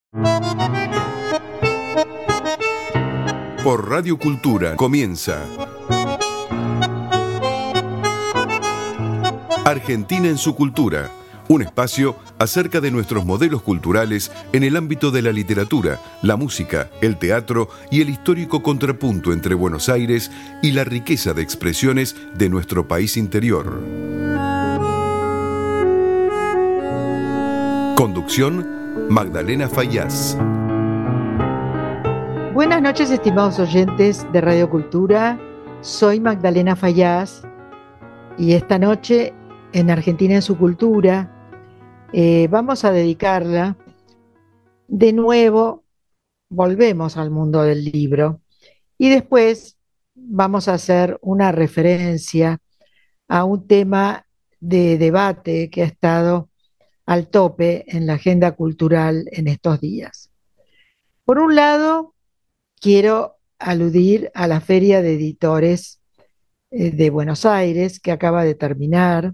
Por Radio Cultura comienza Argentina en su cultura, un espacio acerca de nuestros modelos culturales en el ámbito de la literatura, la música, el teatro y el histórico contrapunto entre Buenos Aires y la riqueza de expresiones de nuestro país interior. Conducción, Magdalena Fayaz. Buenas noches, estimados oyentes de Radio Cultura. Soy Magdalena Fayaz y esta noche en Argentina en su cultura vamos a dedicarla de nuevo, volvemos al mundo del libro y después vamos a hacer una referencia a un tema de debate que ha estado al tope en la agenda cultural en estos días. Por un lado, quiero aludir a la Feria de Editores de Buenos Aires, que acaba de terminar,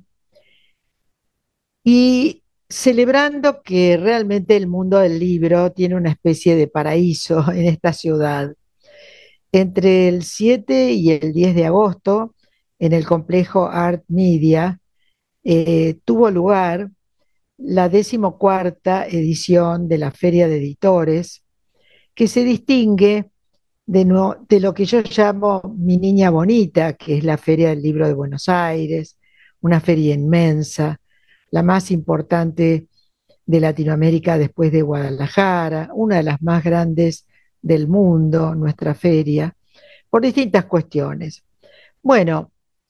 y celebrando que realmente el mundo del libro tiene una especie de paraíso en esta ciudad. Entre el 7 y el 10 de agosto, en el complejo Art Media, tuvo lugar la 14ª edición de la Feria de Editores, que se distingue de lo que yo llamo mi niña bonita, que es la Feria del Libro de Buenos Aires, una feria inmensa, la más importante de Latinoamérica después de Guadalajara, una de las más grandes del mundo, nuestra feria, por distintas cuestiones. Bueno,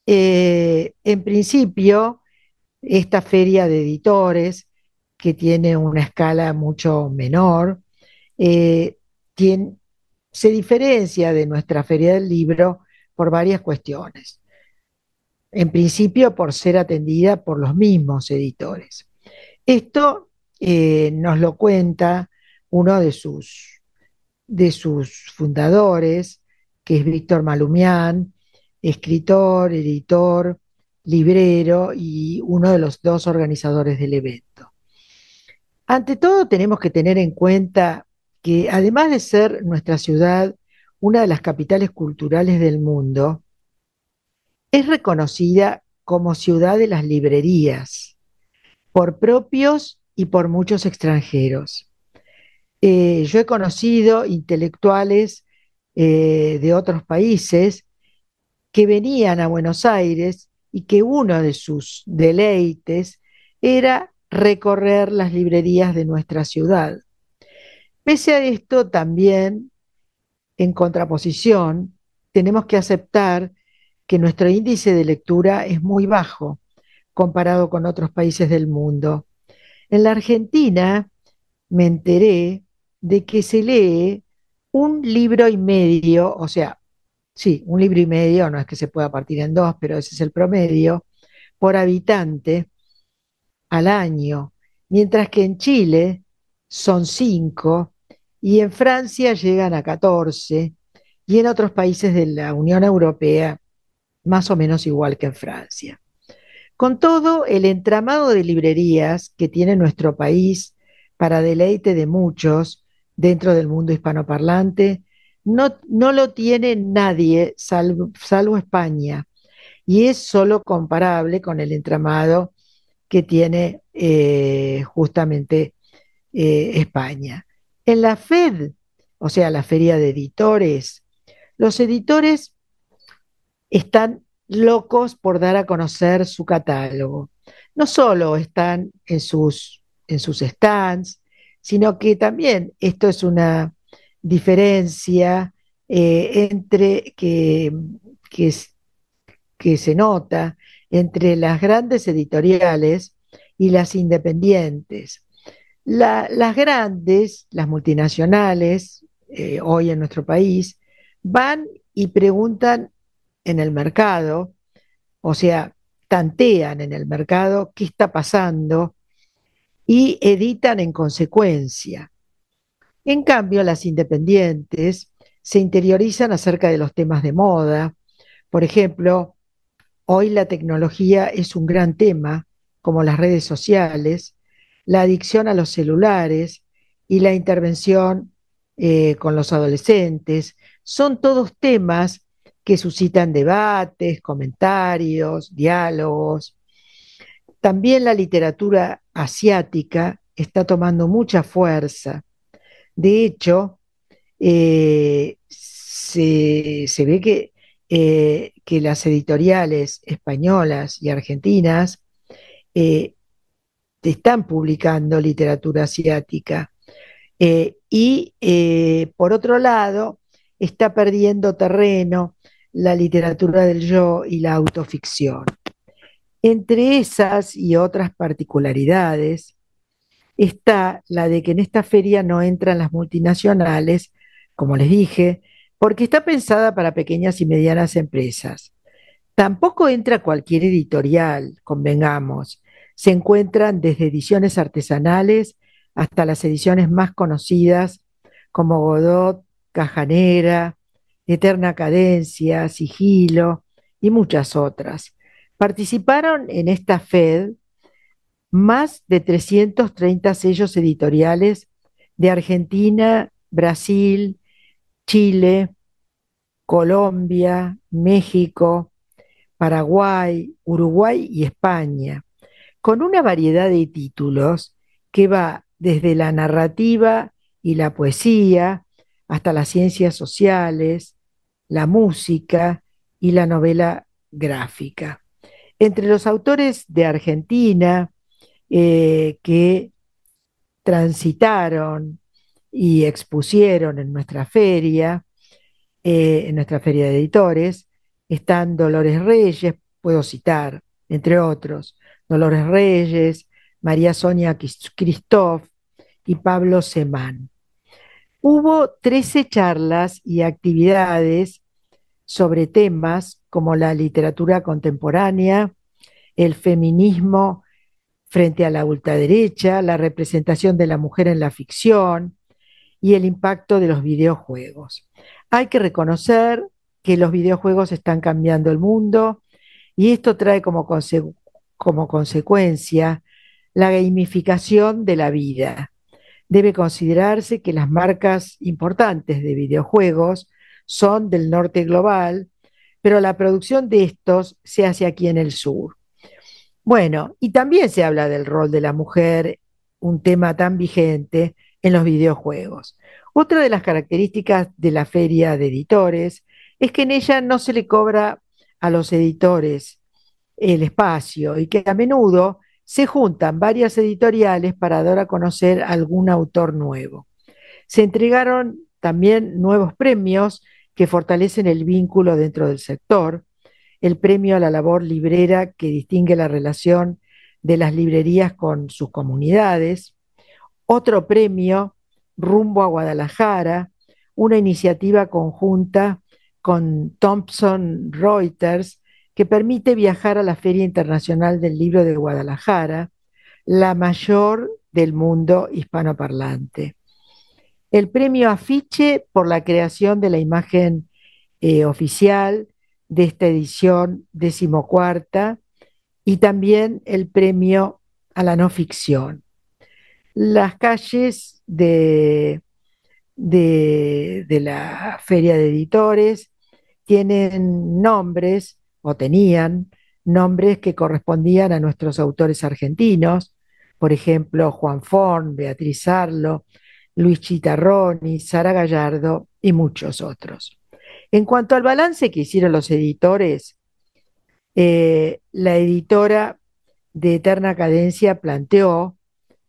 en principio, esta feria de editores, que tiene una escala mucho menor, eh, tiene, se diferencia de nuestra Feria del Libro por varias cuestiones. En principio, por ser atendida por los mismos editores. Esto nos lo cuenta uno de sus fundadores, que es Víctor Malumián, escritor, editor, librero y uno de los dos organizadores del evento. Ante todo, tenemos que tener en cuenta que además de ser nuestra ciudad una de las capitales culturales del mundo, es reconocida como ciudad de las librerías, por propios y por muchos extranjeros. Yo he conocido intelectuales de otros países que venían a Buenos Aires y que uno de sus deleites era recorrer las librerías de nuestra ciudad. Pese a esto, también, en contraposición, tenemos que aceptar que nuestro índice de lectura es muy bajo comparado con otros países del mundo. En la Argentina me enteré de que se lee un libro y medio, o sea, sí, un libro y medio, no es que se pueda partir en dos, pero ese es el promedio, por habitante al año, mientras que en Chile son 5 y en Francia llegan a 14 y en otros países de la Unión Europea más o menos igual que en Francia. Con todo, el entramado de librerías que tiene nuestro país para deleite de muchos dentro del mundo hispanoparlante, no lo tiene nadie salvo España, y es solo comparable con el entramado que tiene justamente España. En la FED, o sea, la Feria de Editores, los editores están locos por dar a conocer su catálogo. No solo están en sus stands, sino que también esto es una diferencia entre que, que se nota entre las grandes editoriales y las independientes. Las grandes, las multinacionales, hoy en nuestro país, van y preguntan en el mercado, o sea, tantean en el mercado qué está pasando y editan en consecuencia. En cambio, las independientes se interiorizan acerca de los temas de moda. Por ejemplo, hoy la tecnología es un gran tema, como las redes sociales, la adicción a los celulares y la intervención con los adolescentes. Son todos temas que suscitan debates, comentarios, diálogos. También la literatura asiática está tomando mucha fuerza. De hecho, se ve que las editoriales españolas y argentinas eh, están publicando literatura asiática. Por otro lado, está perdiendo terreno la literatura del yo y la autoficción. Entre esas y otras particularidades está la de que en esta feria no entran las multinacionales, como les dije, porque está pensada para pequeñas y medianas empresas. Tampoco entra cualquier editorial, convengamos. Se encuentran desde ediciones artesanales hasta las ediciones más conocidas como Godot, Cajanera, Eterna Cadencia, Sigilo y muchas otras. Participaron en esta FED más de 330 sellos editoriales de Argentina, Brasil, Chile, Colombia, México, Paraguay, Uruguay y España, con una variedad de títulos que va desde la narrativa y la poesía hasta las ciencias sociales, la música y la novela gráfica. Entre los autores de Argentina que transitaron y expusieron en nuestra feria de editores, están Dolores Reyes, puedo citar, entre otros, Dolores Reyes, María Sonia Christoph y Pablo Semán. Hubo 13 charlas y actividades sobre temas como la literatura contemporánea, el feminismo frente a la ultraderecha, la representación de la mujer en la ficción y el impacto de los videojuegos. Hay que reconocer que los videojuegos están cambiando el mundo y esto trae como consecuencia la gamificación de la vida. Debe considerarse que las marcas importantes de videojuegos son del norte global, pero la producción de estos se hace aquí en el sur. Bueno, y también se habla del rol de la mujer, un tema tan vigente en los videojuegos. Otra de las características de la feria de editores es que en ella no se le cobra a los editores el espacio y que a menudo se juntan varias editoriales para dar a conocer algún autor nuevo. Se entregaron también nuevos premios que fortalecen el vínculo dentro del sector, el premio a la labor librera que distingue la relación de las librerías con sus comunidades, otro premio Rumbo a Guadalajara, una iniciativa conjunta con Thomson Reuters que permite viajar a la Feria Internacional del Libro de Guadalajara, la mayor del mundo hispanoparlante. El premio Afiche por la creación de la imagen oficial de esta edición 14ª y también el premio a la no ficción. Las calles de la Feria de Editores tienen nombres o tenían nombres que correspondían a nuestros autores argentinos, por ejemplo, Juan Forn, Beatriz Arlo, Luis Chitarroni, Sara Gallardo y muchos otros. En cuanto al balance que hicieron los editores, la editora de Eterna Cadencia planteó,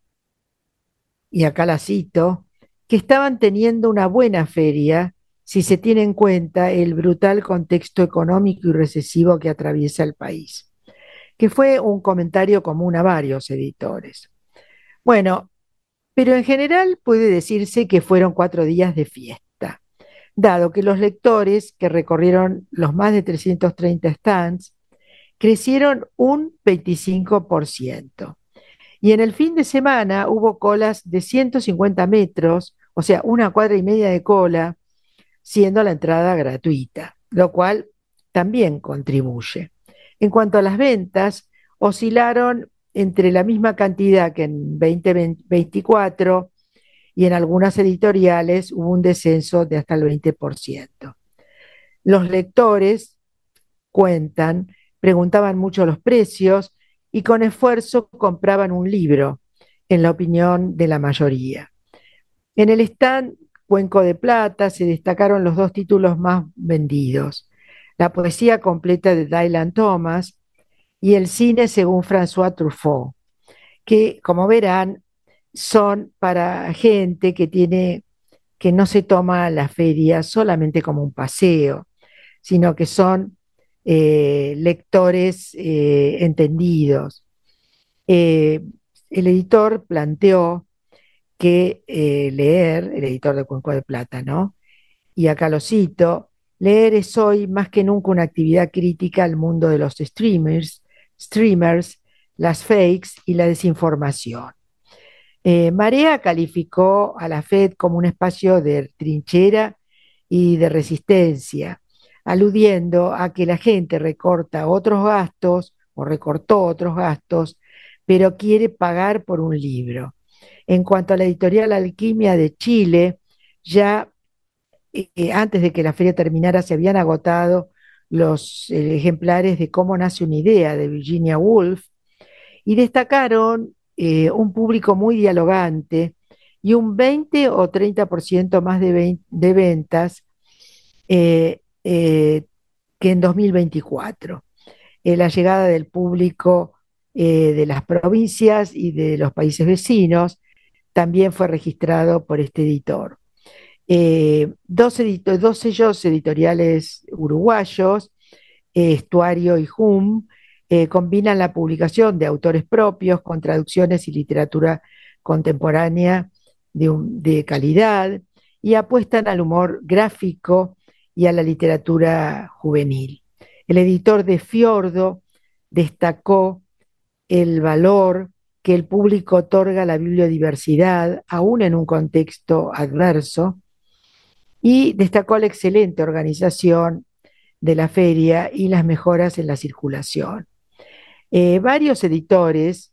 y acá la cito, que estaban teniendo una buena feria si se tiene en cuenta el brutal contexto económico y recesivo que atraviesa el país, que fue un comentario común a varios editores. Bueno, pero en general puede decirse que fueron 4 días de fiesta, dado que los lectores que recorrieron los más de 330 stands crecieron un 25%. Y en el fin de semana hubo colas de 150 metros, o sea, 1,5 cuadras de cola, siendo la entrada gratuita, lo cual también contribuye. En cuanto a las ventas, oscilaron entre la misma cantidad que en 2024 y en algunas editoriales hubo un descenso de hasta el 20%. Los lectores cuentan, preguntaban mucho los precios y con esfuerzo compraban un libro, en la opinión de la mayoría. En el stand Cuenco de Plata se destacaron los dos títulos más vendidos: la poesía completa de Dylan Thomas y el cine según François Truffaut, que, como verán, son para gente que no se toma la feria solamente como un paseo, sino que son lectores entendidos. Eh, el editor planteó que leer, el editor de Cuenco de Plata, ¿no? Y acá lo cito: leer es hoy más que nunca una actividad crítica al mundo de los streamers, las fakes y la desinformación. Marea calificó a la Fed como un espacio de trinchera y de resistencia, aludiendo a que la gente recorta otros gastos o recortó otros gastos, pero quiere pagar por un libro. En cuanto a la editorial Alquimia de Chile, ya antes de que la feria terminara se habían agotado los ejemplares de Cómo nace una idea de Virginia Woolf, y destacaron un público muy dialogante y un 20 o 30% más de ventas que en 2024. La llegada del público de las provincias y de los países vecinos también fue registrado por este editor. Dos sellos editoriales uruguayos, Estuario y Hum, combinan la publicación de autores propios con traducciones y literatura contemporánea de calidad, y apuestan al humor gráfico y a la literatura juvenil. El editor de Fiordo destacó el valor que el público otorga a la bibliodiversidad, aún en un contexto adverso, y destacó la excelente organización de la feria y las mejoras en la circulación. Varios editores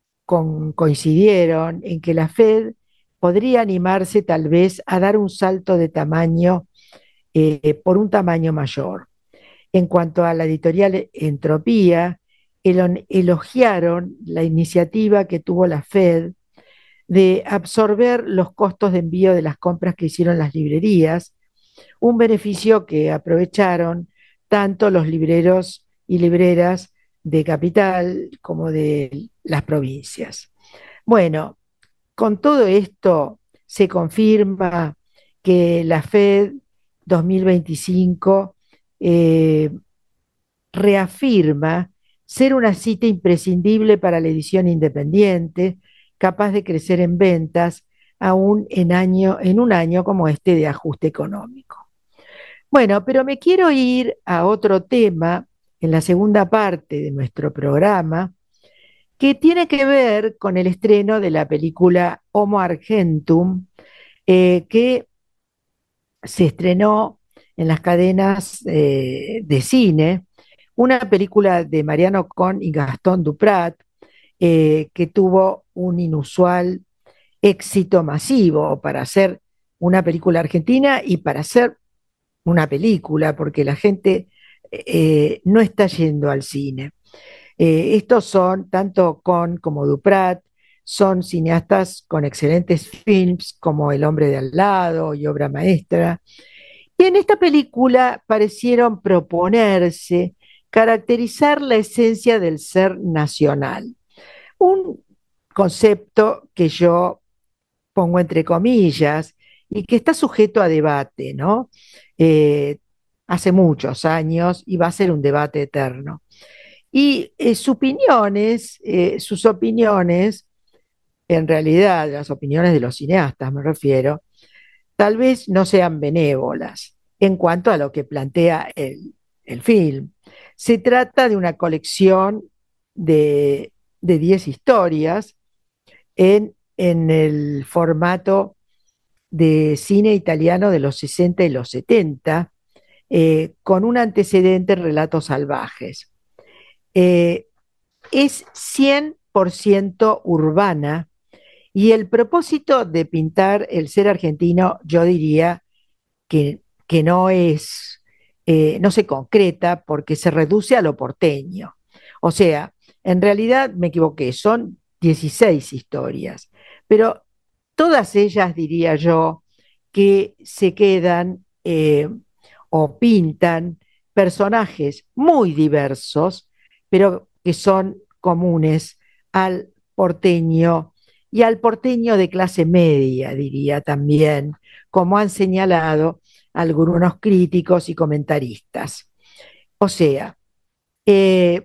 coincidieron en que la Fed podría animarse tal vez a dar un salto de tamaño por un tamaño mayor. En cuanto a la editorial Entropía, elogiaron la iniciativa que tuvo la Fed de absorber los costos de envío de las compras que hicieron las librerías, un beneficio que aprovecharon tanto los libreros y libreras de capital como de las provincias. Bueno, con todo esto se confirma que la FED 2025 eh, reafirma ser una cita imprescindible para la edición independiente, capaz de crecer en ventas aún en un año como este de ajuste económico. Bueno, pero me quiero ir a otro tema en la segunda parte de nuestro programa, que tiene que ver con el estreno de la película Homo Argentum, que se estrenó en las cadenas de cine, una película de Mariano Con y Gastón Duprat, que tuvo un inusual éxito masivo para hacer una película argentina y para hacer una película, porque la gente no está yendo al cine. Estos son, tanto Con como Duprat, son cineastas con excelentes films como El hombre de al lado y Obra maestra. Y en esta película parecieron proponerse caracterizar la esencia del ser nacional, un concepto que yo pongo entre comillas y que está sujeto a debate, ¿no? Eh, Hace muchos años y va a ser un debate eterno. Y sus opiniones, en realidad, las opiniones de los cineastas me refiero, tal vez no sean benévolas en cuanto a lo que plantea el film. Se trata de una colección de 10 historias en el formato de cine italiano de los 60 y los 70, con un antecedente en Relatos Salvajes. Es 100% urbana Y el propósito de pintar el ser argentino, yo diría que no es, no se concreta porque se reduce a lo porteño. O sea, en realidad me equivoqué, son 16 historias, pero todas ellas, diría yo, que se quedan o pintan personajes muy diversos, pero que son comunes al porteño y al porteño de clase media, diría también, como han señalado algunos críticos y comentaristas. O sea, eh,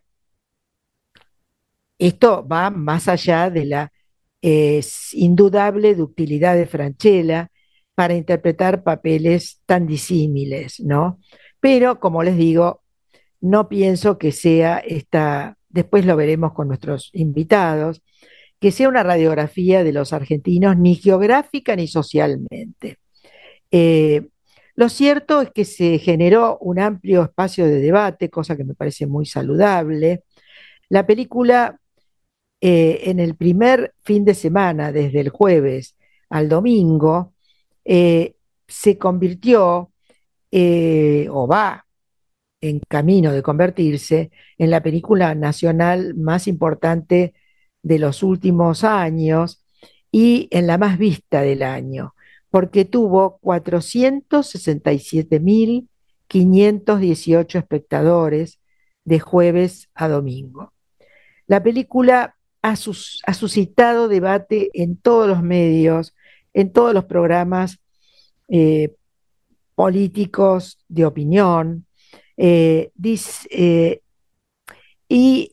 esto va más allá de la indudable ductilidad de Francella para interpretar papeles tan disímiles, ¿no? Pero, como les digo, no pienso que sea esta, después lo veremos con nuestros invitados, que sea una radiografía de los argentinos ni geográfica ni socialmente. Eh, lo cierto es que se generó un amplio espacio de debate, cosa que me parece muy saludable. La película, en el primer fin de semana, desde el jueves al domingo, eh, se convirtió, o va en camino de convertirse, en la película nacional más importante de los últimos años y en la más vista del año, porque tuvo 467.518 espectadores de jueves a domingo. La película ha suscitado debate en todos los medios, en todos los programas eh, políticos de opinión, eh, dis, eh, y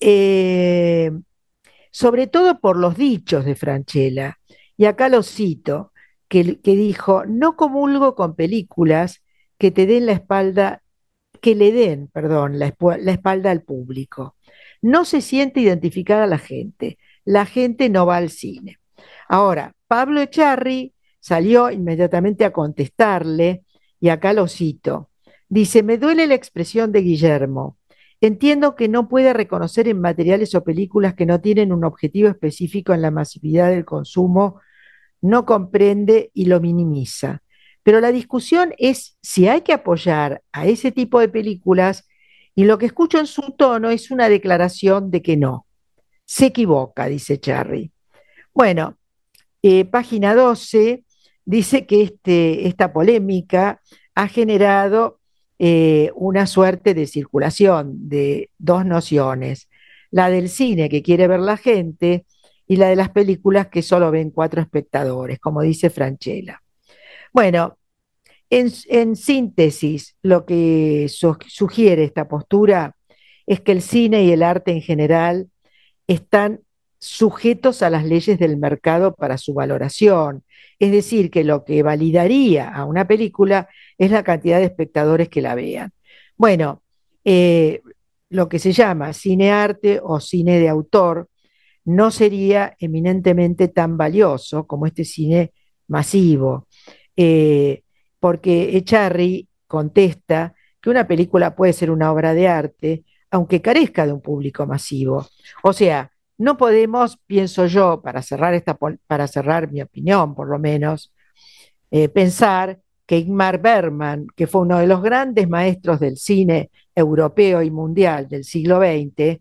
sobre todo por los dichos de Francella. Y acá lo cito, que dijo, no comulgo con películas que te den la espalda, que le den, perdón, la espalda al público. No se siente identificada la gente no va al cine. Ahora, Pablo Echarri salió inmediatamente a contestarle, y acá lo cito. Dice, me duele la expresión de Guillermo. Entiendo que no puede reconocer en materiales o películas que no tienen un objetivo específico en la masividad del consumo, no comprende y lo minimiza. Pero la discusión es si hay que apoyar a ese tipo de películas, y lo que escucho en su tono es una declaración de que no. Se equivoca, dice Charry. Bueno, página 12 dice que esta polémica ha generado una suerte de circulación de dos nociones, la del cine que quiere ver la gente y la de las películas que solo ven 4 espectadores, como dice Francella. Bueno, en síntesis, lo que sugiere esta postura es que el cine y el arte en general están sujetos a las leyes del mercado para su valoración. Es decir, que lo que validaría a una película es la cantidad de espectadores que la vean. Bueno, eh, lo que se llama cine arte o cine de autor no sería eminentemente tan valioso como este cine masivo, eh, porque Echarri contesta que una película puede ser una obra de arte, aunque carezca de un público masivo. O sea, no podemos, pienso yo, para cerrar mi opinión, por lo menos, pensar que Ingmar Bergman, que fue uno de los grandes maestros del cine europeo y mundial del siglo XX,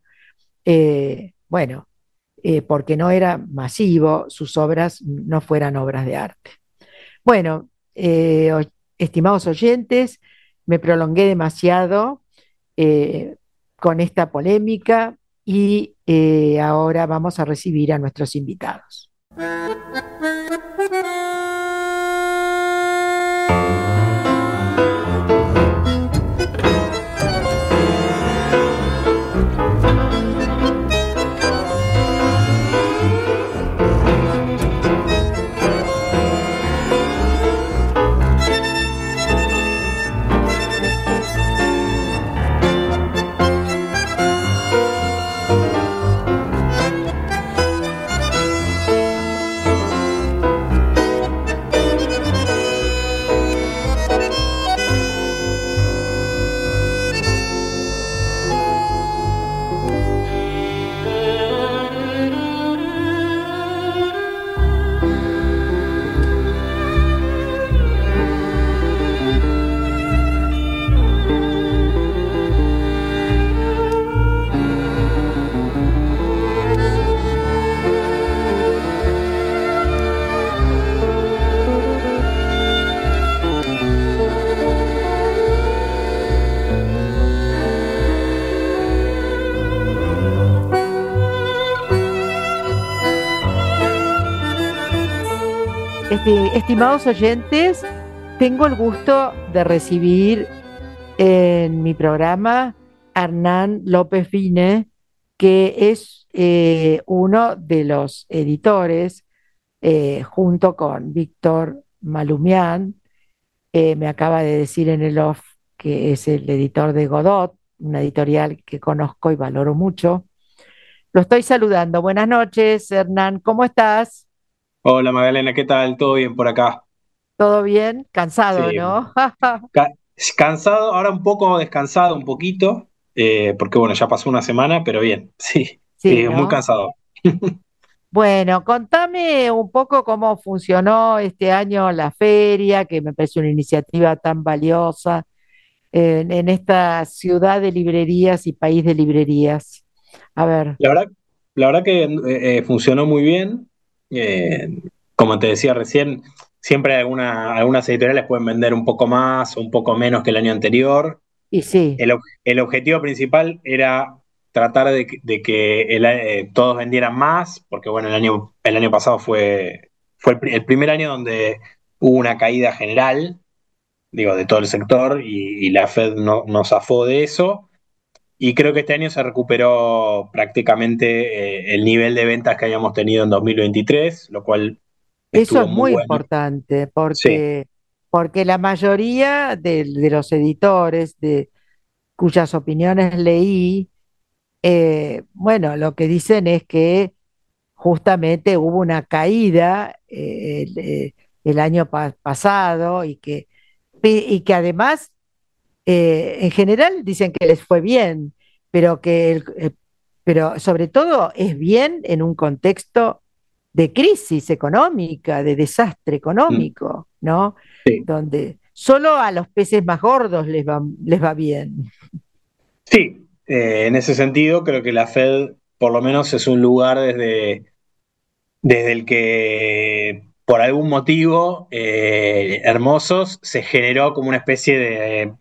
bueno, porque no era masivo, sus obras no fueran obras de arte. Bueno, estimados oyentes, me prolongué demasiado con esta polémica y ahora vamos a recibir a nuestros invitados. Estimados oyentes, tengo el gusto de recibir en mi programa a Hernán López Vine, que es uno de los editores, junto con Víctor Malumián. Me acaba de decir en el off que es el editor de Godot, una editorial que conozco y valoro mucho. Lo estoy saludando. Buenas noches, Hernán, ¿cómo estás? Hola Magdalena, ¿qué tal? ¿Todo bien por acá? ¿Todo bien? Cansado, Sí, ¿no? ca- cansado, ahora un poco descansado, un poquito, porque bueno, ya pasó una semana, pero bien, sí, Sí, muy ¿no? cansado. Bueno, contame un poco cómo funcionó este año la feria, que me parece una iniciativa tan valiosa en esta ciudad de librerías y país de librerías. A ver, La verdad, la verdad que funcionó muy bien. Eh, Como te decía recién, siempre algunas editoriales pueden vender un poco más o un poco menos que el año anterior. y sí, El objetivo principal era tratar de que todos vendieran más, porque bueno, el año pasado fue el primer año donde hubo una caída general, digo, de todo el sector, y la Fed no zafó de eso. Y creo que este año se recuperó prácticamente el nivel de ventas que habíamos tenido en 2023, lo cual eso es estuvo muy muy bueno. importante Sí. porque la mayoría de los editores cuyas opiniones leí, bueno, lo que dicen es que justamente hubo una caída el año pasado y que además en general dicen que les fue bien, pero pero sobre todo es bien en un contexto de crisis económica, de desastre Mm. económico, ¿no? Sí. Donde solo a los peces más gordos les va bien. Sí, en ese sentido creo que la Fed por lo menos es un lugar desde el que por algún motivo Hermosos se generó como una especie de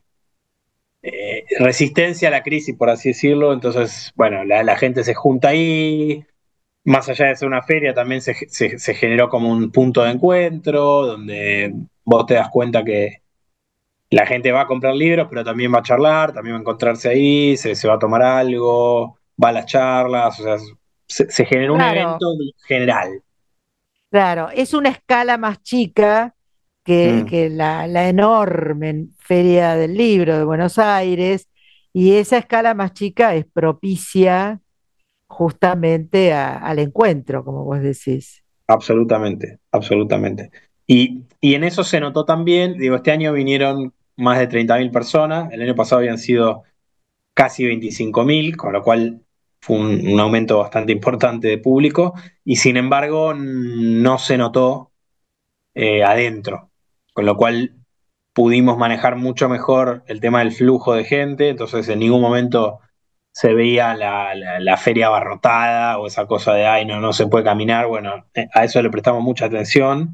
resistencia a la crisis, por así decirlo. Entonces, bueno, la gente se junta ahí, más allá de ser una feria, también se generó como un punto de encuentro donde vos te das cuenta que la gente va a comprar libros, pero también va a charlar, también va a encontrarse ahí, se va a tomar algo, va a las charlas, o sea, se generó un Claro, evento general. claro, es una escala más chica que, Mm. que la enorme Feria del Libro de Buenos Aires, y esa escala más chica es propicia justamente al encuentro, como vos decís. Absolutamente, absolutamente. Y en eso se notó también, digo, este año vinieron más de 30.000 personas, el año pasado habían sido casi 25.000, con lo cual fue un aumento bastante importante de público, y sin embargo no se notó adentro, con lo cual pudimos manejar mucho mejor el tema del flujo de gente, entonces en ningún momento se veía la feria abarrotada o esa cosa de, ay, no se puede caminar. Bueno, a eso le prestamos mucha atención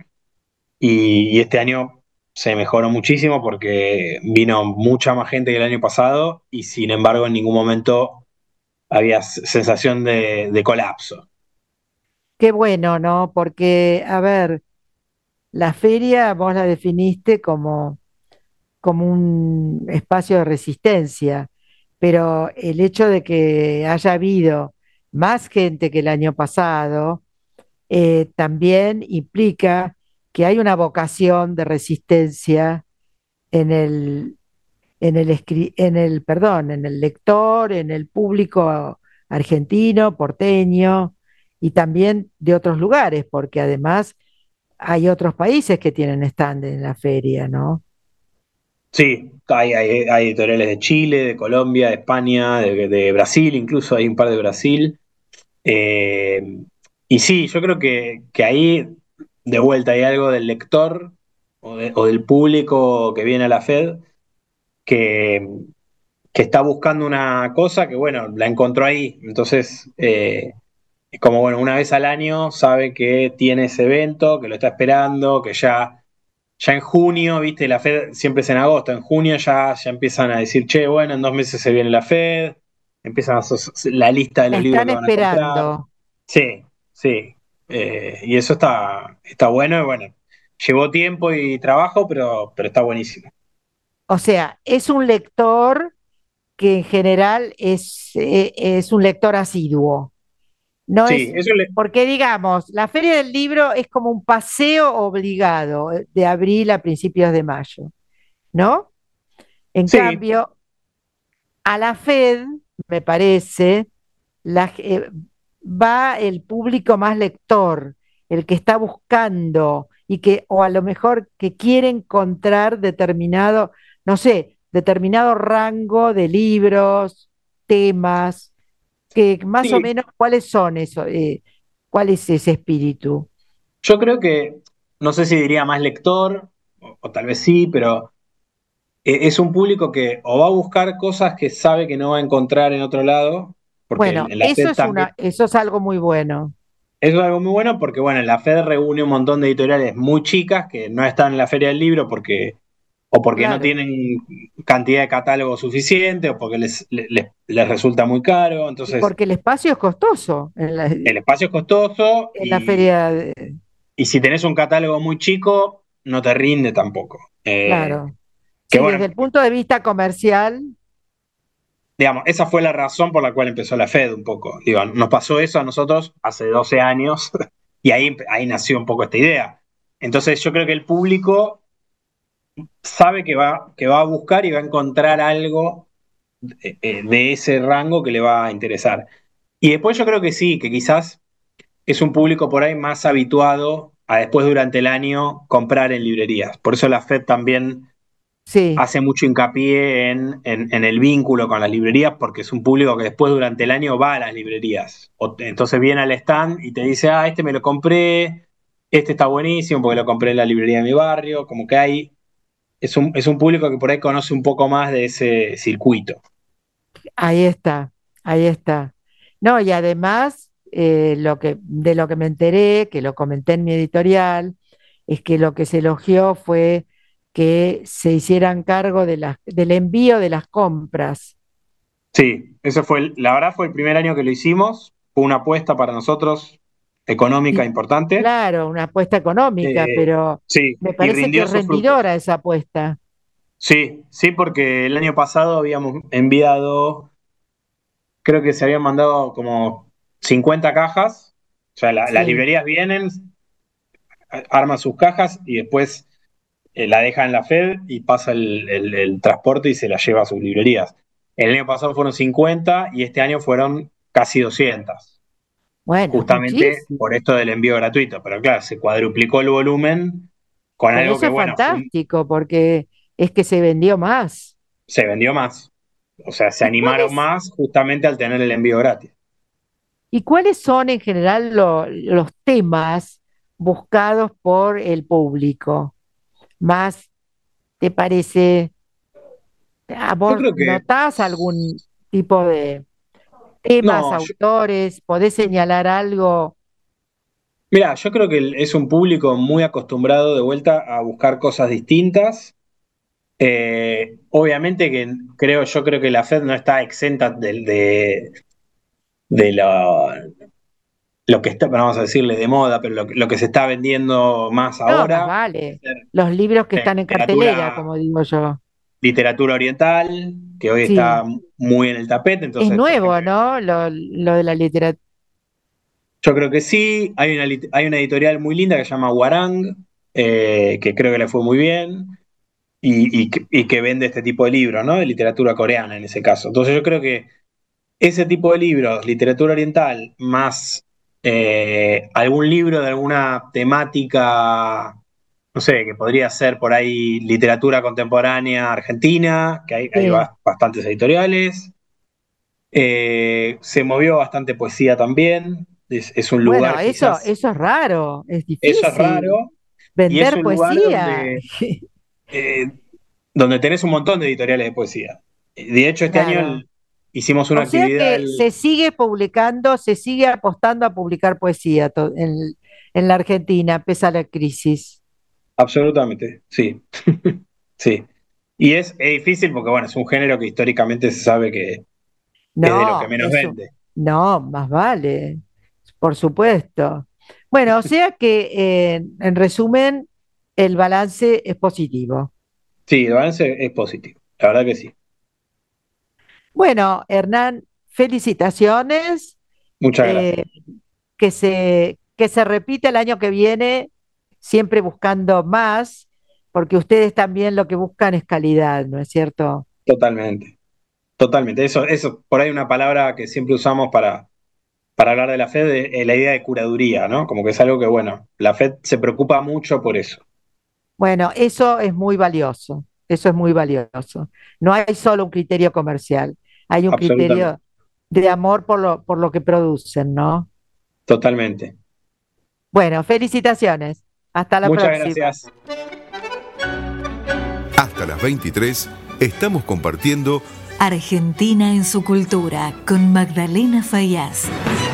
y este año se mejoró muchísimo porque vino mucha más gente que el año pasado y sin embargo en ningún momento había sensación de colapso. Qué bueno, ¿no? Porque, a ver, la feria vos la definiste como un espacio de resistencia, pero el hecho de que haya habido más gente que el año pasado también implica que hay una vocación de resistencia en perdón, en el lector, en el público argentino, porteño y también de otros lugares, porque además hay otros países que tienen stand en la feria, ¿no? Sí, hay editoriales de Chile, de Colombia, de España, de Brasil, incluso hay un par de Brasil. Eh, y sí, yo creo que ahí, de vuelta, hay algo del lector o del público que viene a la Fed que, que está buscando una cosa que, bueno, la encontró ahí. Entonces, es como, bueno, una vez al año sabe que tiene ese evento, que lo está esperando, que ya en junio, viste, la Fed siempre es en agosto, en junio ya empiezan a decir, che, bueno, en 2 meses se viene la Fed, empiezan la lista de La los libros están que van a comprar. esperando. Sí, sí. Y eso está bueno y bueno. llevó tiempo y trabajo, pero está buenísimo. O sea, es un lector que en general es un lector asiduo. No Sí, es, eso le... porque digamos, la Feria del Libro es como un paseo obligado de abril a principios de mayo, ¿no? En Sí, cambio, a la FED, me parece, va el público más lector, el que está buscando y que, o a lo mejor que quiere encontrar determinado, no sé, determinado rango de libros, temas, que más o sí. menos cuáles son eso, cuál es ese espíritu. Yo creo que, no sé si diría más lector, o tal vez sí, pero es un público que o va a buscar cosas que sabe que no va a encontrar en otro lado, porque Bueno, en la FED también. eso es algo muy bueno, Eso es algo muy bueno porque, bueno, la FED reúne un montón de editoriales muy chicas que no están en la Feria del Libro o porque no claro. tienen cantidad de catálogo suficiente, o porque les resulta muy caro. Y Entonces, porque el espacio es costoso el espacio es costoso en la feria, de- y si tenés un catálogo muy chico, no te rinde tampoco. claro. Que Sí, desde bueno, el punto de vista comercial, digamos, esa fue la razón por la cual empezó la FED un poco. Digo, nos pasó eso a nosotros hace 12 años y ahí nació un poco esta idea. Entonces yo creo que el público sabe que va a buscar y va a encontrar algo de ese rango que le va a interesar. Y después yo creo que sí, que quizás es un público por ahí más habituado a después durante el año comprar en librerías. Por eso la FED también sí. hace mucho hincapié en el vínculo con las librerías, porque es un público que después durante el año va a las librerías. Entonces viene al stand y te dice, este me lo compré, este está buenísimo porque lo compré en la librería de mi barrio, como que es un público que por ahí conoce un poco más de ese circuito. Ahí está, ahí está. No, y además, de lo que me enteré, que lo comenté en mi editorial, es que lo que se elogió fue que se hicieran cargo del envío de las compras. Sí, eso la verdad fue el primer año que lo hicimos, fue una apuesta para nosotros económica Y importante. claro, una apuesta económica, pero Sí, me y parece que rindió es sus frutos. rendidora esa apuesta. Sí, sí, porque el año pasado habíamos enviado, creo que se habían mandado como 50 cajas. O sea, las Sí. librerías vienen, arman sus cajas y después la dejan en la FED y pasa el transporte y se la lleva a sus librerías. El año pasado fueron 50 y este año fueron casi 200, Bueno, es justamente muchísimo. por esto del envío gratuito. Pero claro, se cuadruplicó el volumen con Pero algo eso que, es bueno, fantástico porque es que se vendió más. se vendió más. O sea, se ¿Y animaron cuáles, más justamente al tener el envío gratis. y cuáles son en general los temas buscados por el público? ¿Más te parece, a Yo vos creo que, notás algún tipo de temas, no, autores? ¿Podés señalar algo? mira, yo creo que es un público muy acostumbrado de vuelta a buscar cosas distintas. Obviamente que yo creo que la FED no está exenta de lo que está, vamos a decirle, de moda, pero lo que se está vendiendo más No, más ahora, vale. Los libros que están en cartelera, literatura, como digo yo. literatura oriental, que hoy está Sí, muy en el tapete. es Entonces, por nuevo, ejemplo, ¿no? Lo de la literatura. yo creo que sí. Hay una editorial muy linda que se llama Warang, que creo que le fue muy bien. Y que vende este tipo de libros, ¿no? De literatura coreana en ese caso. Entonces yo creo que ese tipo de libros, literatura oriental, más algún libro de alguna temática, no sé, que podría ser por ahí literatura contemporánea argentina, que hay Sí. bastantes editoriales. Se movió bastante poesía también. Es un Bueno, lugar quizás, eso es raro, es eso es difícil. raro, y es Vender un lugar poesía. eh, donde tenés un montón de editoriales de poesía. De hecho, este año Claro. hicimos una O sea actividad, que se sigue publicando, se sigue apostando a publicar poesía en la Argentina, pese a la crisis. absolutamente, sí, sí. Y es difícil porque, bueno, es un género que históricamente se sabe que es de lo que No, menos vende. no, más vale, por supuesto. Bueno, o sea que en resumen, el balance es positivo. Sí, el balance es positivo, la verdad que sí. Bueno, Hernán, felicitaciones. Muchas eh, gracias. que se repita el año que viene, siempre buscando más, porque ustedes también lo que buscan es calidad, ¿no es cierto? Totalmente, totalmente. Eso por ahí una palabra que siempre usamos para hablar de la FED, la idea de curaduría, ¿no? Como que es algo que, bueno, la FED se preocupa mucho por eso. Bueno, eso es muy valioso, eso es muy valioso. No hay solo un criterio comercial, hay un Absolutamente, criterio de amor por lo que producen, ¿no? totalmente. Bueno, felicitaciones. Hasta la Muchas próxima. gracias. Hasta las 23 estamos compartiendo Argentina en su cultura con Magdalena Fayaz.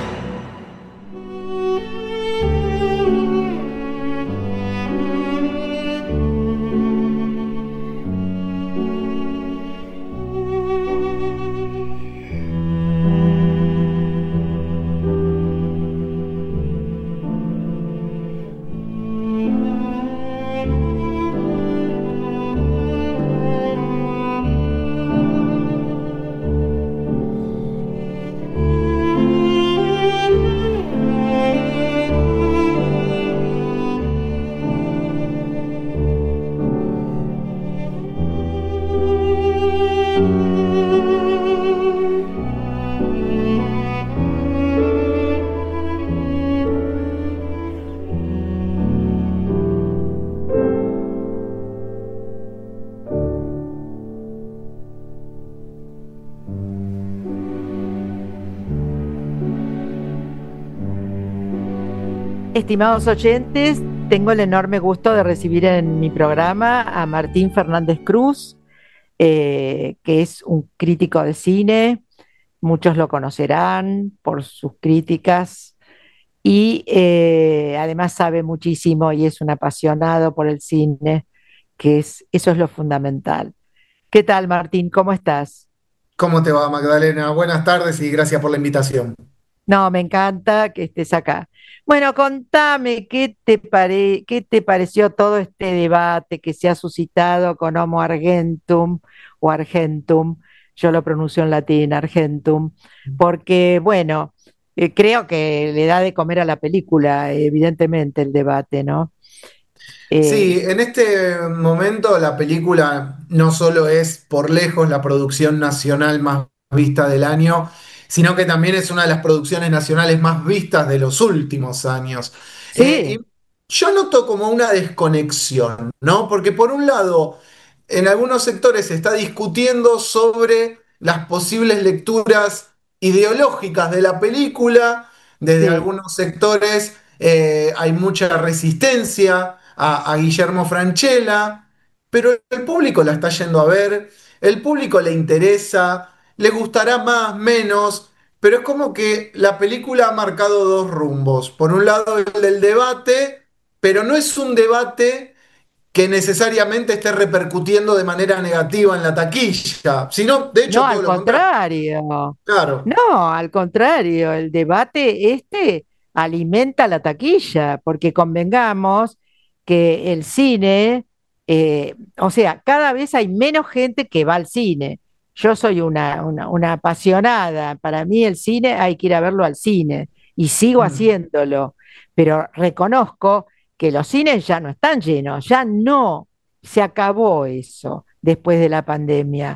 Estimados oyentes, tengo el enorme gusto de recibir en mi programa a Martín Fernández Cruz, que es un crítico de cine. Muchos lo conocerán por sus críticas y además sabe muchísimo y es un apasionado por el cine, eso es lo fundamental. ¿Qué tal, Martín? ¿Cómo estás? ¿Cómo te va, Magdalena? Buenas tardes y gracias por la invitación. No, me encanta que estés acá. Bueno, contame qué te pareció todo este debate que se ha suscitado con Homo Argentum o Argentum, yo lo pronuncio en latín, Argentum, porque bueno, creo que le da de comer a la película, evidentemente, el debate, ¿no? Sí, Eh, en este momento la película no solo es por lejos la producción nacional más vista del año, sino que también es una de las producciones nacionales más vistas de los últimos años. Y sí, yo noto como una desconexión, ¿no? Porque por un lado, en algunos sectores se está discutiendo sobre las posibles lecturas ideológicas de la película, desde sí. algunos sectores hay mucha resistencia a Guillermo Francella, pero el público la está yendo a ver, el público le interesa, le gustará más, menos, pero es como que la película ha marcado dos rumbos. Por un lado, el del debate, pero no es un debate que necesariamente esté repercutiendo de manera negativa en la taquilla, sino, de No, hecho, al todo lo contrario. contrario. Claro. No, al contrario, el debate este alimenta la taquilla, porque convengamos que el cine, o sea, cada vez hay menos gente que va al cine. Yo soy una apasionada, para mí el cine hay que ir a verlo al cine y sigo Mm. haciéndolo, pero reconozco que los cines ya no están llenos, ya no, se acabó eso después de la pandemia.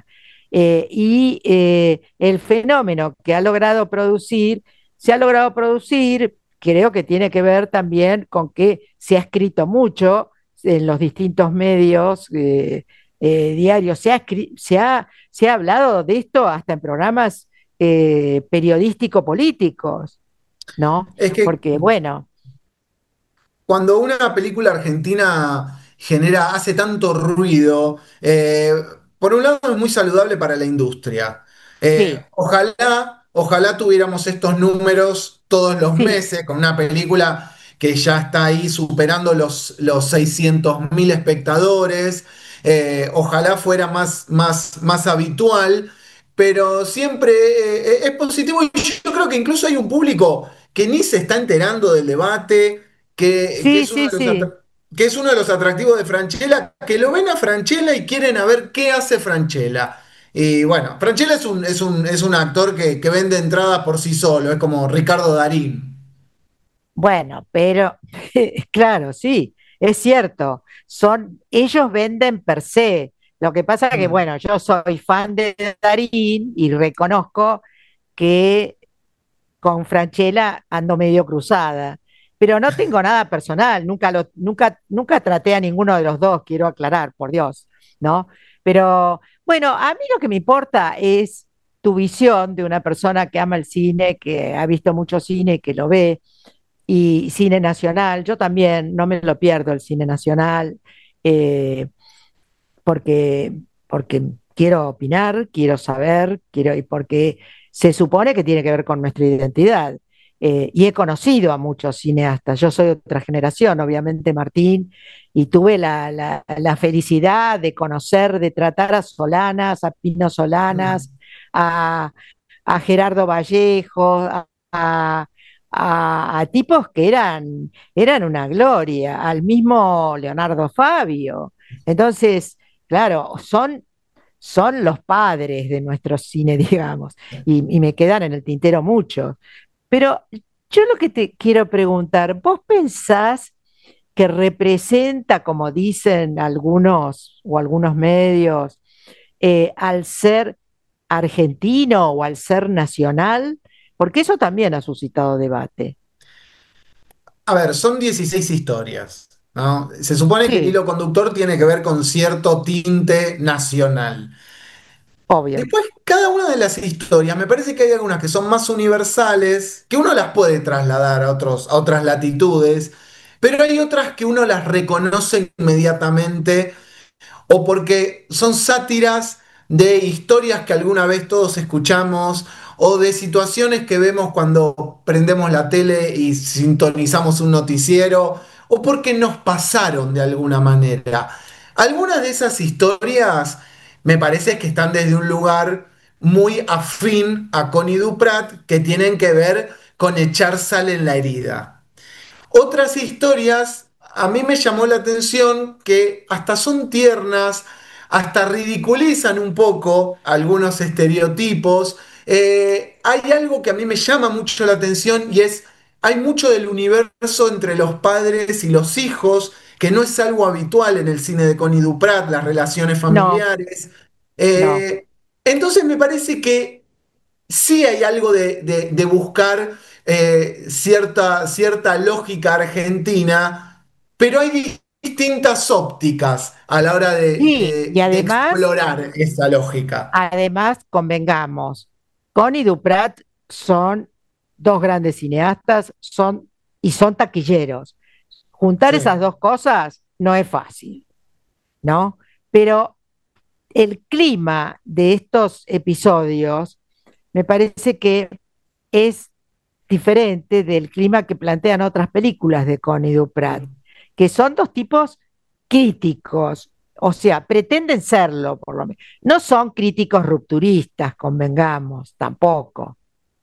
El fenómeno que ha logrado producir, se ha logrado producir, creo que tiene que ver también con que se ha escrito mucho en los distintos medios diarios, se ha hablado de esto hasta en programas periodístico-políticos, ¿no? Es que Porque, bueno, cuando una película argentina hace tanto ruido, por un lado es muy saludable para la industria. sí, Ojalá tuviéramos estos números todos los sí, meses con una película que ya está ahí superando los 600.000 espectadores. Ojalá fuera más habitual, pero siempre es positivo y yo creo que incluso hay un público que ni se está enterando del debate que sí, es uno sí, de los sí. que es uno de los atractivos de Francella, que lo ven a Francella y quieren a ver qué hace Francella. Y bueno, Francella es un actor que vende entradas por sí solo, es como Ricardo Darín. Bueno, pero claro, sí, es cierto. Ellos venden per se. Lo que pasa que, Mm. bueno, yo soy fan de Darín y reconozco que con Franchella ando medio cruzada. Pero no tengo nada personal, nunca traté a ninguno de los dos, quiero aclarar, por Dios, ¿no? Pero bueno, a mí lo que me importa es tu visión de una persona que ama el cine, que ha visto mucho cine, que lo ve, y cine nacional. Yo también no me lo pierdo el cine nacional, eh, porque, porque quiero opinar, quiero saber, y porque se supone que tiene que ver con nuestra identidad. Y he conocido a muchos cineastas. Yo soy de otra generación, obviamente, Martín, y tuve la felicidad de conocer, de tratar a Solanas, a Pino Solanas, Mm. a, a Gerardo Vallejo, a tipos que eran una gloria, al mismo Leonardo Fabio. Entonces, claro, son los padres de nuestro cine, digamos, y me quedan en el tintero muchos. Pero yo lo que te quiero preguntar, ¿vos pensás que representa, como dicen algunos o algunos medios, al ser argentino o al ser nacional? Porque eso también ha suscitado debate. A ver, son 16 historias, ¿no? Se supone que el Sí, hilo conductor tiene que ver con cierto tinte nacional. obvio. Después, cada una de las historias, me parece que hay algunas que son más universales, que uno las puede trasladar a otras latitudes, pero hay otras que uno las reconoce inmediatamente o porque son sátiras de historias que alguna vez todos escuchamos o de situaciones que vemos cuando prendemos la tele y sintonizamos un noticiero o porque nos pasaron de alguna manera. Algunas de esas historias me parece que están desde un lugar muy afín a Connie Duprat que tienen que ver con echar sal en la herida. Otras historias, a mí me llamó la atención que hasta son tiernas, hasta ridiculizan un poco algunos estereotipos. Hay algo que a mí me llama mucho la atención y es, hay mucho del universo entre los padres y los hijos, que no es algo habitual en el cine de Connie Duprat, las relaciones No, familiares. no. Eh, entonces me parece que sí hay algo de buscar cierta lógica argentina, pero hay distintas ópticas a la hora Sí, y de además explorar esa lógica. Además, convengamos, Connie Duprat son dos grandes cineastas, y son taquilleros. Juntar Sí. esas dos cosas no es fácil, ¿no? Pero el clima de estos episodios me parece que es diferente del clima que plantean otras películas de Connie Duprat, que son dos tipos críticos, o sea, pretenden serlo por lo menos. No son críticos rupturistas, convengamos, tampoco.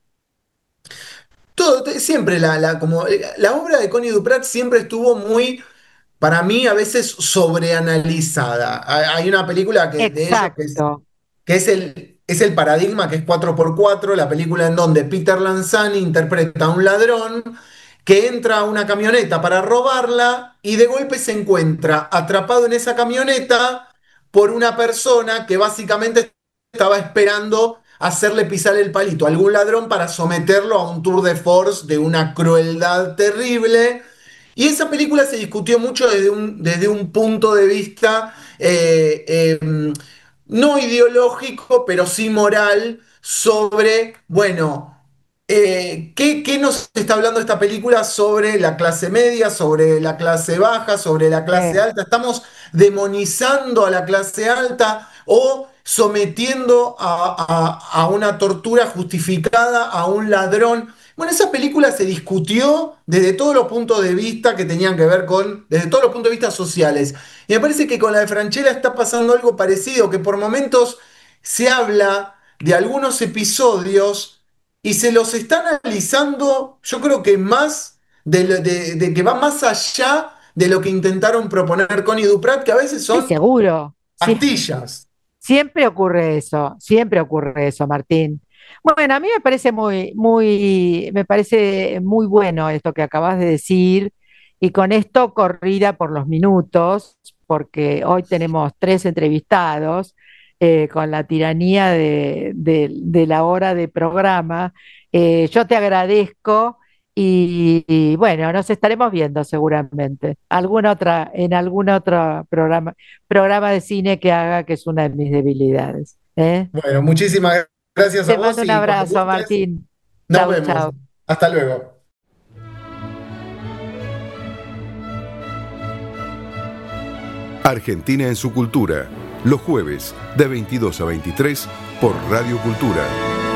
Siempre como, la obra de Connie Duprat siempre estuvo muy, para mí, a veces sobreanalizada. Hay una película de ellos Exacto, que es el paradigma, que es 4x4 la película en donde Peter Lanzani interpreta a un ladrón que entra a una camioneta para robarla y de golpe se encuentra atrapado en esa camioneta por una persona que básicamente estaba esperando hacerle pisar el palito a algún ladrón para someterlo a un tour de force de una crueldad terrible. Y esa película se discutió mucho desde un punto de vista no ideológico, pero sí moral, sobre, bueno, ¿qué nos está hablando esta película sobre la clase media, sobre la clase baja, sobre la clase eh, alta? ¿Estamos demonizando a la clase alta o sometiendo a una tortura justificada a un ladrón? Bueno, esa película se discutió desde todos los puntos de vista que tenían que ver desde todos los puntos de vista sociales. Y me parece que con la de Franchella está pasando algo parecido, que por momentos se habla de algunos episodios y se los está analizando, yo creo que más de que va más allá de lo que intentaron proponer con Duprat, que a veces Sí, son seguro. Sí, pastillas. siempre ocurre eso, Martín. Bueno, a mí me parece muy bueno esto que acabas de decir, y con esto corrida por los minutos, porque hoy tenemos tres entrevistados, con la tiranía de la hora de programa. Yo te agradezco y bueno, nos estaremos viendo seguramente. En algún otro programa de cine que haga, que es una de mis debilidades. ¿Eh? Bueno, muchísimas gracias a Te mando vos un y cuando abrazo, gustes, Martín. nos Chau, vemos. chau. Hasta luego. Argentina en su cultura, los jueves de 22 a 23 por Radio Cultura.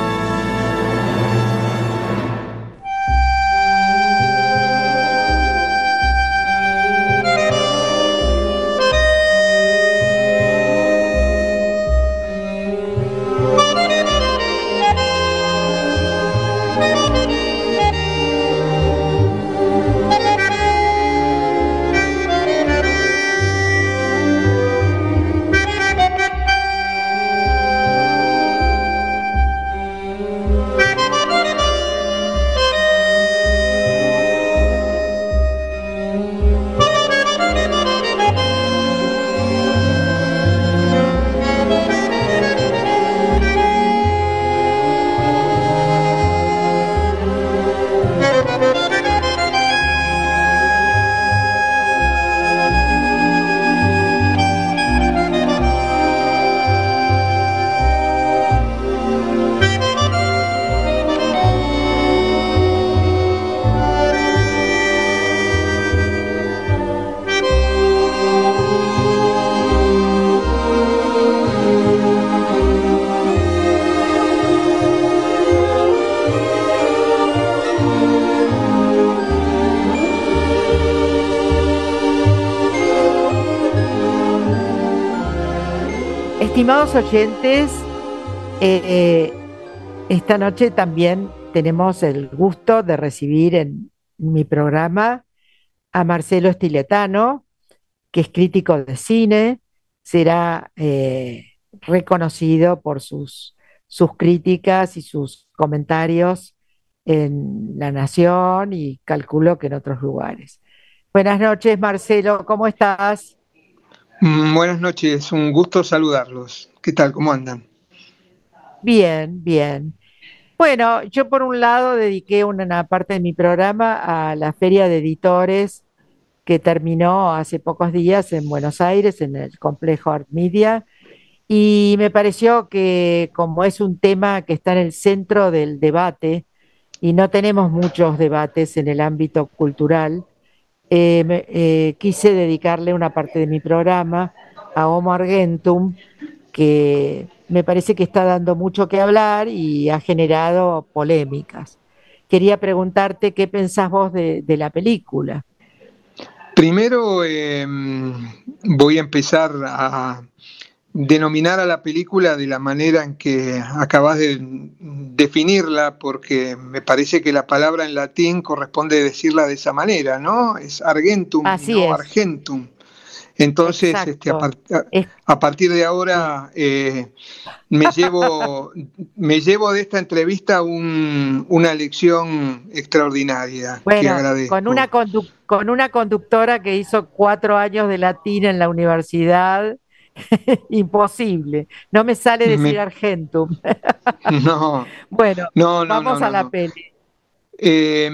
Estimados oyentes, eh, esta noche también tenemos el gusto de recibir en mi programa a Marcelo Stiletano, que es crítico de cine. Será reconocido por sus críticas y sus comentarios en La Nación y calculo que en otros lugares. Buenas noches, Marcelo, ¿cómo estás? Buenas noches, un gusto saludarlos. ¿Qué tal? ¿Cómo andan? Bien, bien. Bueno, yo por un lado dediqué una parte de mi programa a la Feria de Editores que terminó hace pocos días en Buenos Aires, en el complejo Art Media, y me pareció que como es un tema que está en el centro del debate, y no tenemos muchos debates en el ámbito cultural, quise dedicarle una parte de mi programa a Homo Argentum, que me parece que está dando mucho que hablar y ha generado polémicas. Quería preguntarte qué pensás vos de la película. Primero voy a empezar a denominar a la película de la manera en que acabas de definirla, porque me parece que la palabra en latín corresponde decirla de esa manera, ¿no? Es Argentum y Así no es, Argentum. Entonces, exacto. a partir de ahora me llevo de esta entrevista una lección extraordinaria que Bueno, agradezco. con una conductora que hizo 4 años de latín en la universidad, imposible. No me sale decir Me- Argentum. no, Bueno, no, no, no, vamos a no, la no. peli. Eh,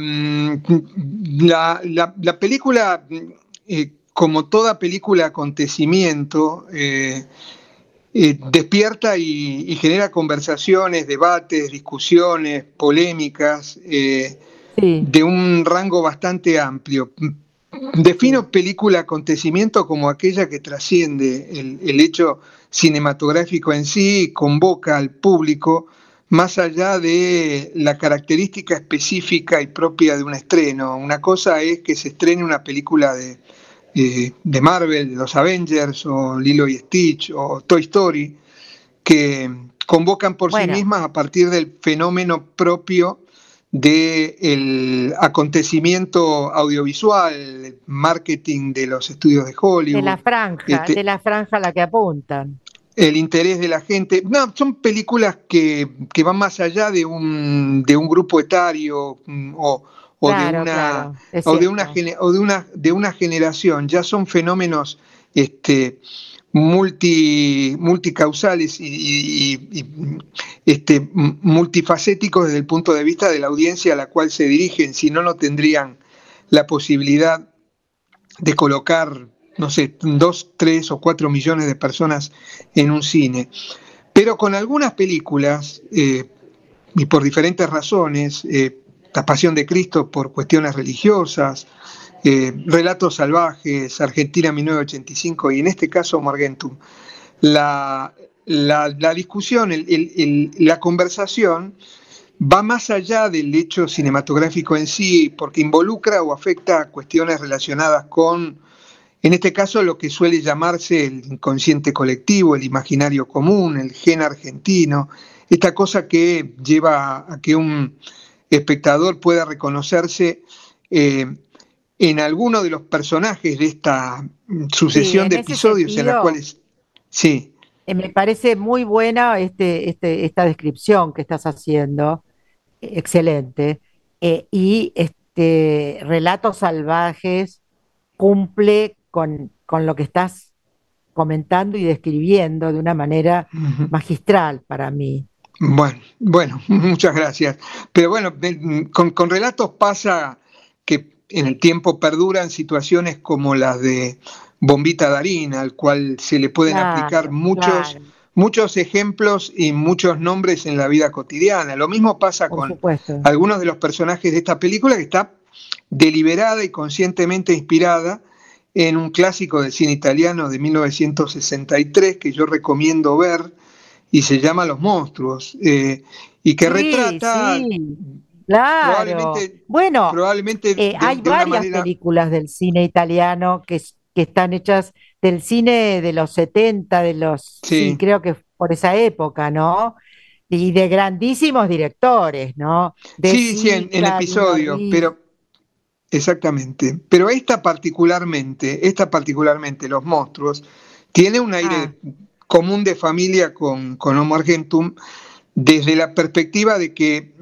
la película, como toda película acontecimiento, despierta y genera conversaciones, debates, discusiones, polémicas, Sí, de un rango bastante amplio. sí. Defino película acontecimiento como aquella que trasciende el hecho cinematográfico en sí y convoca al público más allá de la característica específica y propia de un estreno. Una cosa es que se estrene una película de Marvel, de los Avengers, o Lilo y Stitch, o Toy Story, que convocan por sí Bueno, mismas a partir del fenómeno propio del acontecimiento audiovisual, el marketing de los estudios de Hollywood. De la franja a la que apuntan. El interés de la gente. No, son películas que van más allá de un grupo etario de una generación. Ya son fenómenos multicausales y multifacéticos desde el punto de vista de la audiencia a la cual se dirigen. Si no, no tendrían la posibilidad de colocar, no sé, 2, 3 o 4 millones de personas en un cine. Pero con algunas películas, y por diferentes razones, La Pasión de Cristo por cuestiones religiosas, Relatos Salvajes, Argentina 1985 y en este caso Morgenthau, la discusión, la conversación va más allá del hecho cinematográfico en sí, porque involucra o afecta a cuestiones relacionadas con, en este caso, lo que suele llamarse el inconsciente colectivo, el imaginario común, el gen argentino, esta cosa que lleva a que un espectador pueda reconocerse en alguno de los personajes de esta sucesión de episodios en las cuales... Sí. Me parece muy buena esta descripción que estás haciendo, excelente, y Relatos Salvajes cumple con lo que estás comentando y describiendo de una manera magistral para mí. Bueno, muchas gracias. Pero bueno, con Relatos pasa que en el tiempo perduran situaciones como las de Bombita Darín, al cual se le pueden aplicar muchos ejemplos y muchos nombres en la vida cotidiana. Lo mismo pasa con algunos de los personajes de esta película, que está deliberada y conscientemente inspirada en un clásico del cine italiano de 1963 que yo recomiendo ver y se llama Los monstruos, y que retrata... Claro. Probablemente hay varias películas del cine italiano que están hechas del cine de los 70, sí, creo que por esa época, ¿no? Y de grandísimos directores, ¿no? Sí, en episodio, pero exactamente. Pero esta particularmente, Los monstruos, tiene un aire común de familia con Homo Argentum, desde la perspectiva de que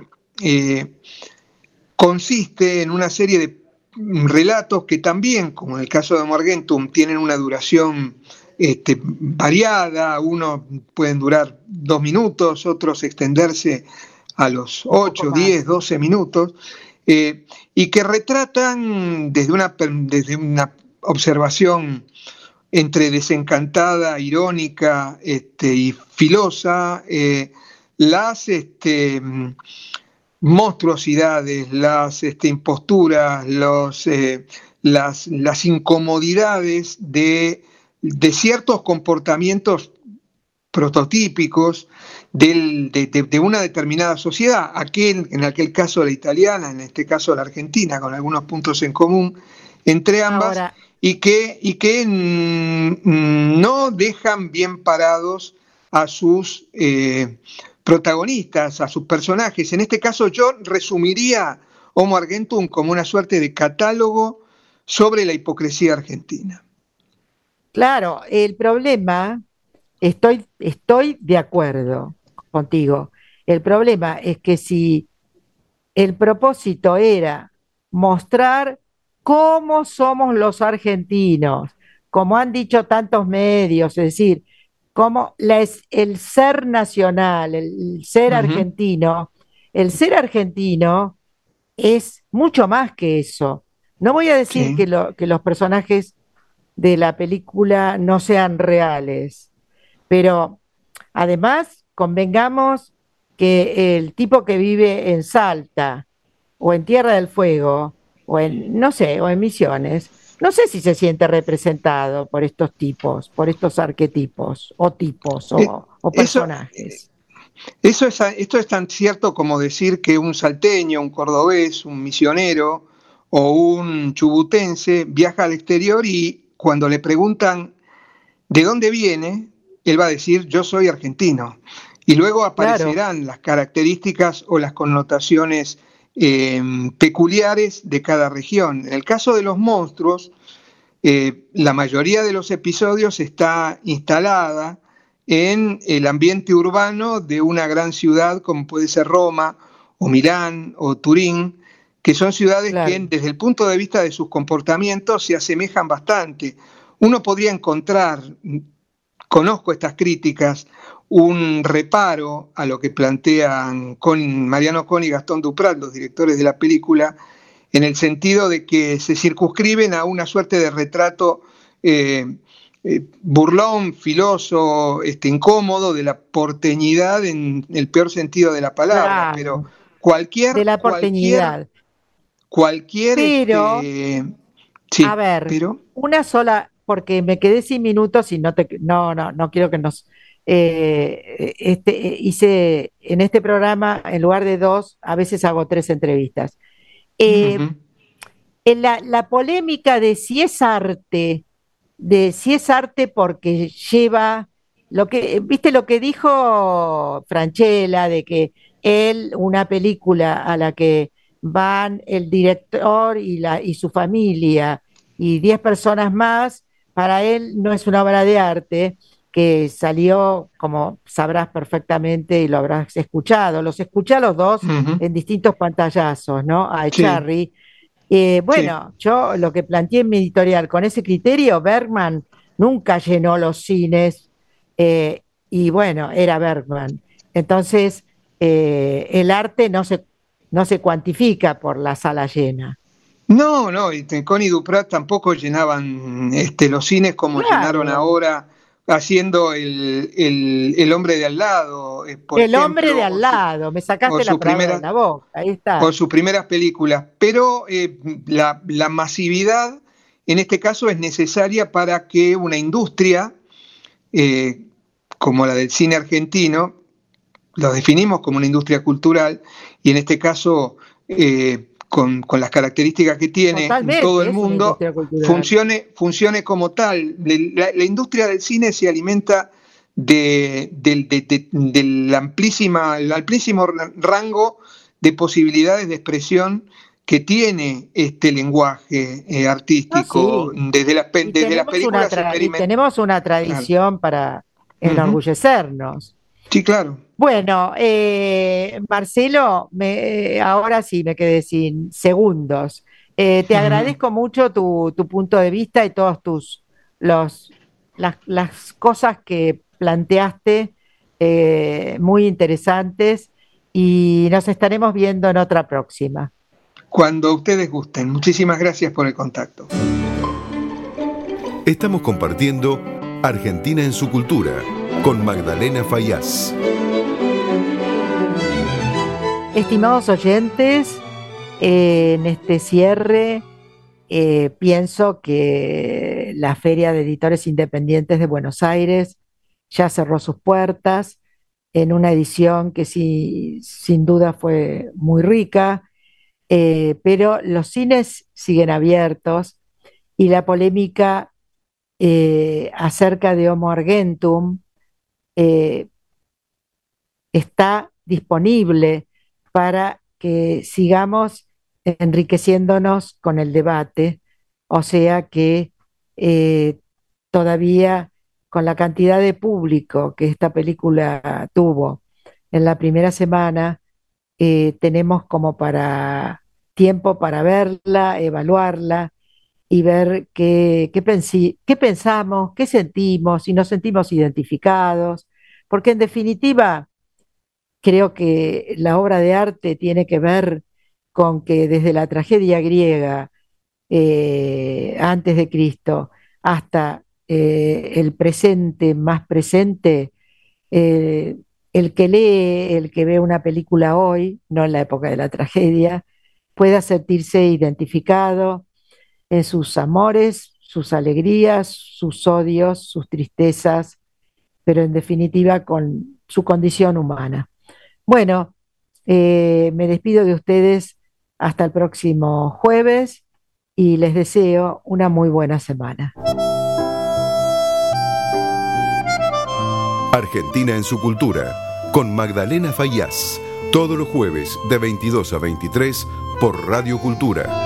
consiste en una serie de relatos que también, como en el caso de Morgenthau, tienen una duración variada. Unos pueden durar 2 minutos, otros extenderse a los 8, 10, 12 minutos, y que retratan desde una observación entre desencantada, irónica y filosa, las monstruosidades, las imposturas, las incomodidades de ciertos comportamientos prototípicos de una determinada sociedad, en aquel caso la italiana, en este caso la argentina, con algunos puntos en común entre ambas. Ahora, y que no dejan bien parados a sus protagonistas, a sus personajes. En este caso yo resumiría Homo Argentum como una suerte de catálogo sobre la hipocresía argentina. Claro, el problema, estoy de acuerdo contigo, el problema es que si el propósito era mostrar cómo somos los argentinos, como han dicho tantos medios, es decir, como el ser nacional, el ser argentino, es mucho más que eso. No voy a decir que los personajes de la película no sean reales, pero además convengamos que el tipo que vive en Salta o en Tierra del Fuego o en Misiones, no sé si se siente representado por estos tipos, por estos arquetipos o tipos o personajes. Esto es tan cierto como decir que un salteño, un cordobés, un misionero o un chubutense viaja al exterior y cuando le preguntan de dónde viene, él va a decir yo soy argentino. Y luego aparecerán las características o las connotaciones peculiares de cada región. En el caso de los monstruos, la mayoría de los episodios está instalada en el ambiente urbano de una gran ciudad como puede ser Roma o Milán o Turín, que son ciudades Claro. que desde el punto de vista de sus comportamientos se asemejan bastante. Uno podría encontrar, conozco estas críticas, un reparo a lo que plantean Mariano Cohn y Gastón Duprat, los directores de la película, en el sentido de que se circunscriben a una suerte de retrato burlón, filoso, incómodo de la porteñidad en el peor sentido de la palabra, Claro, pero de la porteñidad. Pero, sí, a ver, pero una sola, porque me quedé sin minutos y no quiero que nos hice en este programa, en lugar de 2, a veces hago 3 entrevistas. ujú. En la polémica de si es arte porque lleva viste lo que dijo Francella, de que una película a la que van el director y su familia y 10 personas más, para él no es una obra de arte, que salió, como sabrás perfectamente y lo habrás escuchado, los escuché a los dos Ujú. en distintos pantallazos, ¿no? A Sí, Echarri. sí. Bueno, yo lo que planteé en mi editorial, con ese criterio, Bergman nunca llenó los cines, y bueno, era Bergman. Entonces, el arte no se cuantifica por la sala llena. No, y Cohn y Duprat tampoco llenaban los cines como llenaron Claro, ahora haciendo el hombre de al lado, por el hombre de ejemplo, al lado, me o sacaste la sus palabra de primeras, la boca, ahí está. o sus primeras películas. Pero la masividad en este caso es necesaria para que una industria eh, como la del cine argentino, lo definimos como una industria cultural, y en este caso, con las características que tiene en todo Totalmente, el es una mundo, industria cultural. funcione como tal. La industria del cine se alimenta del amplísimo rango de posibilidades de expresión que tiene este lenguaje Ah, artístico, sí. desde las Y películas experimentales. tenemos una Claro. tradición para Ujú. enorgullecernos. Sí, claro. Bueno, Marcelo, ahora sí me quedé sin segundos. Te Ujú. agradezco mucho tu punto de vista y los, las cosas que planteaste, muy interesantes, y nos estaremos viendo en otra próxima. Cuando ustedes gusten. Muchísimas gracias por el contacto. Estamos compartiendo Argentina en su cultura con Magdalena Fayaz. Estimados oyentes, en este cierre, pienso que la Feria de Editores Independientes de Buenos Aires ya cerró sus puertas en una edición que sí, sin duda fue muy rica, pero los cines siguen abiertos y la polémica acerca de Homo Argentum eh, está disponible para que sigamos enriqueciéndonos con el debate, o sea que eh, todavía con la cantidad de público que esta película tuvo en la primera semana, tenemos como para tiempo para verla, evaluarla y ver qué pensamos, qué sentimos, si nos sentimos identificados, porque en definitiva creo que la obra de arte tiene que ver con que desde la tragedia griega, antes de Cristo, hasta el presente más presente, eh, el que lee, el que ve una película hoy, no en la época de la tragedia, pueda sentirse identificado en sus amores, sus alegrías, sus odios, sus tristezas, pero en definitiva con su condición humana. Bueno, me despido de ustedes hasta el próximo jueves y les deseo una muy buena semana. Argentina en su cultura con Magdalena Fayaz, Todos los jueves de 22 a 23 por Radio Cultura.